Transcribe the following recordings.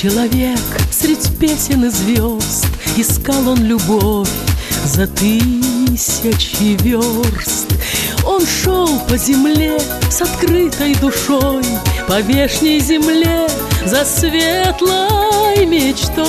Человек средь песен и звезд, искал он любовь за тысячи верст. Он шел по земле с открытой душой, по вешней земле за светлой мечтой.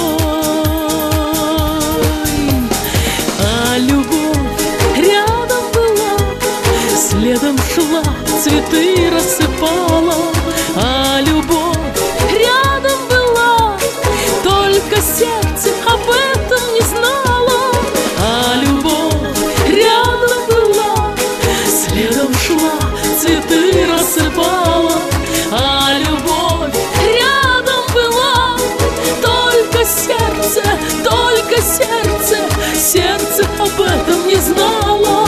А любовь рядом была, следом шла, цветы рассыпала. А любовь рядом была, только сердце об этом не знало. А любовь рядом была, следом шла, цветы рассыпала. А любовь рядом была, только сердце об этом не знало.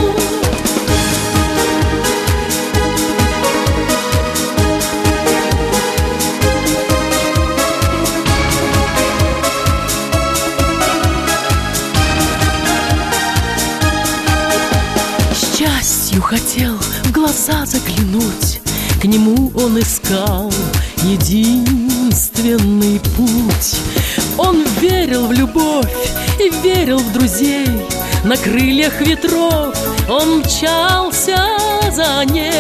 Счастью хотел в глаза заглянуть, к нему он искал единственный путь. Он верил в любовь и верил в друзей, на крыльях ветров он мчался за ней.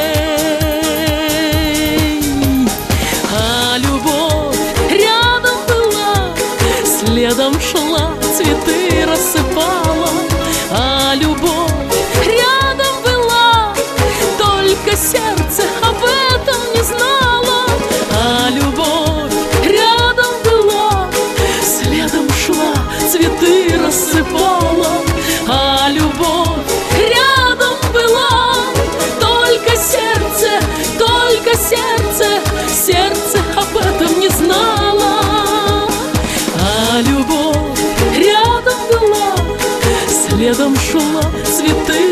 А любовь рядом была, следом шла, цветы рассыпала. А любовь рядом была, только сердце об этом не знало. А любовь рядом была, следом шла, цветы рассыпала. А любовь рядом была, только сердце об этом не знало. А любовь рядом была, следом шла, цветы